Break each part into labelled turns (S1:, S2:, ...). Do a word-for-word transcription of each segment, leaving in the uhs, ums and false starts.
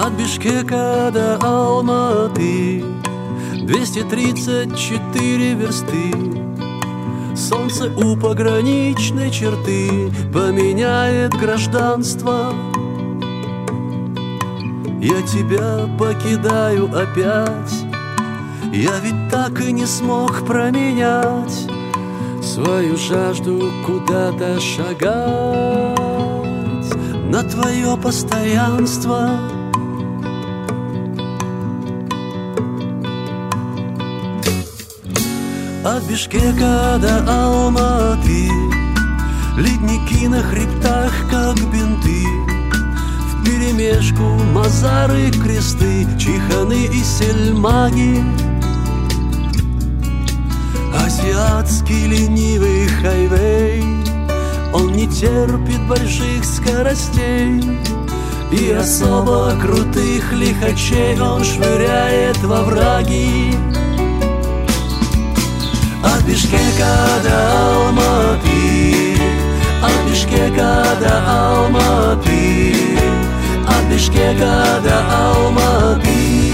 S1: От Бишкека до Алматы двести тридцать четыре версты. Солнце у пограничной черты поменяет гражданство. Я тебя покидаю опять. Я ведь так и не смог променять свою жажду куда-то шагать на твое постоянство. От Бишкека до Алматы ледники на хребтах, как бинты, вперемешку мазары, кресты, чиханы и сельмаги. Азиатский ленивый хайвей, он не терпит больших скоростей, и особо крутых лихачей он швыряет во враги. От Бишкека до Алматы, от Бишкека до Алматы, от Бишкека до Алматы.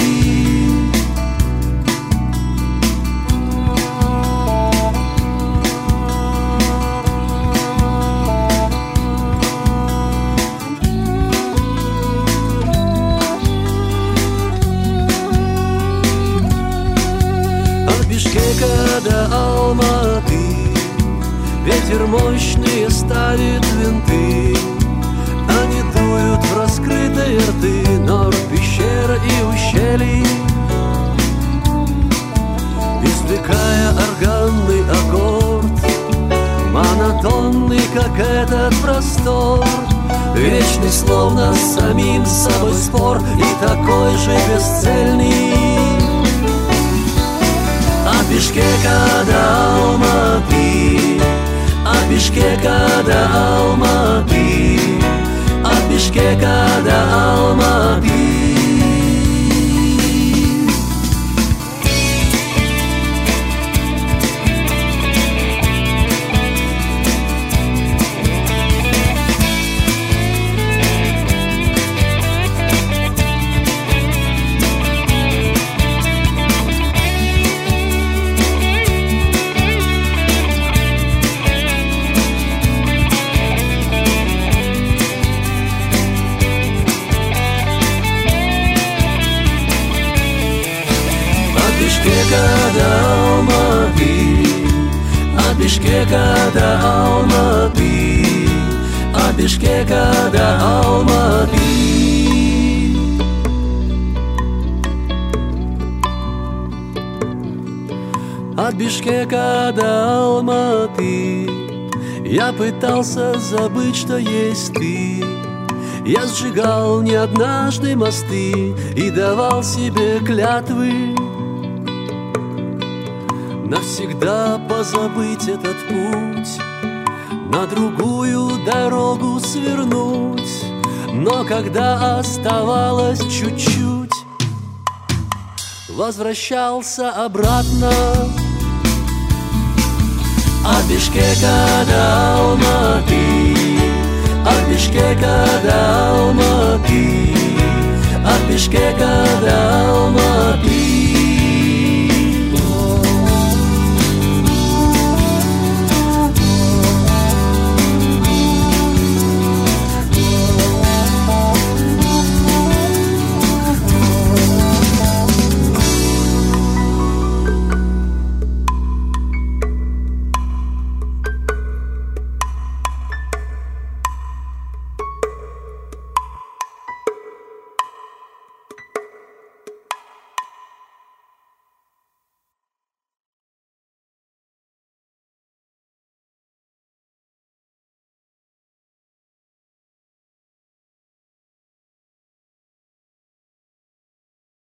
S1: От Бишкека до Алматы ветер мощный ставит винты. Они дуют в раскрытые рты нор, пещер и ущелий, извлекая органный аккорд, монотонный, как этот простор, вечный, словно с самим собой спор, и такой же бесцельный. От Бишкека до Алматы, от Бишкека до Алматы, от Бишкека до Алматы. От Бишкека до Алматы, от Бишкека до Алматы. От Бишкека до Алматы я пытался забыть, что есть ты. Я сжигал не однажды мосты и давал себе клятвы навсегда позабыть этот путь, на другую дорогу свернуть. Но когда оставалось чуть-чуть, возвращался обратно. От Бишкека до Алматы, от Бишкека до Алматы, от Бишкека до Алматы.